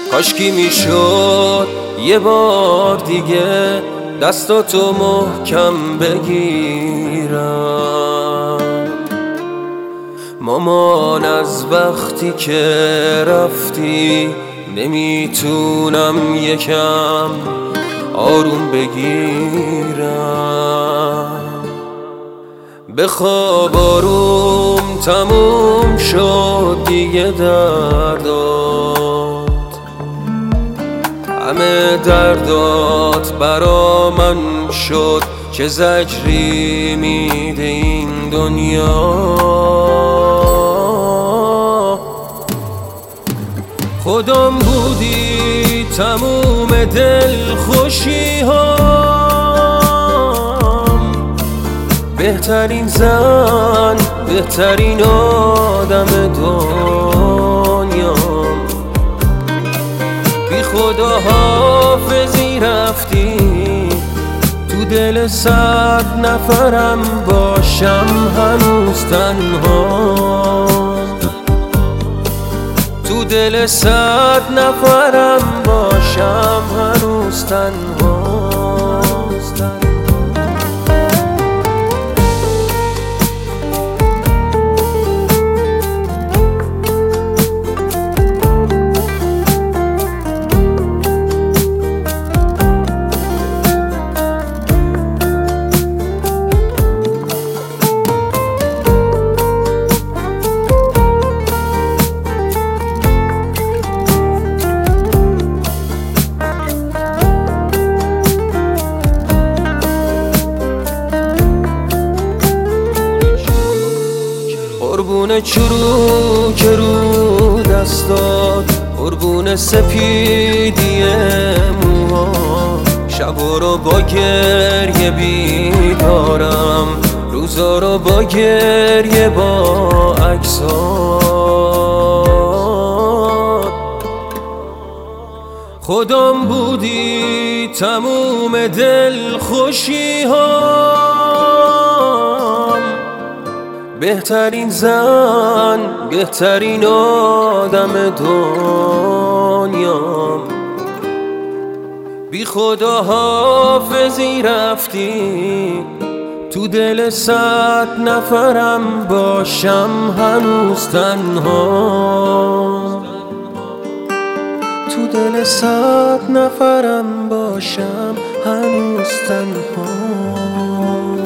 کاشکی میشد یه بار دیگه دستاتو محکم بگیرم. مامان از وقتی که رفتی نمیتونم یکم آروم بگیرم. بخواب آروم تموم شد دیگه دردات، همه دردات برا من شد. چه زجری میده این دنیا. خودم بودی تموم دل خوشی هام، بهترین زن بهترین آدم دنیام. بی خدا حافظی رفتی تو دل 100 نفرم باشم هنوز تنها. تو دل 100 نفرم باشم هنوز تنها. قربون چروک رو دستات، قربون سپیدی موها. شبا رو با گریه بیدارم، روزا رو با گریه با عکسات. خودم بودی تموم دل خوشی هام، بهترین زن بهترین آدم دنیام. بی خدا حافظی رفتی تو دل 100 نفرم باشم هنوز تنها. تو دل 100 نفرم باشم هنوز تنها.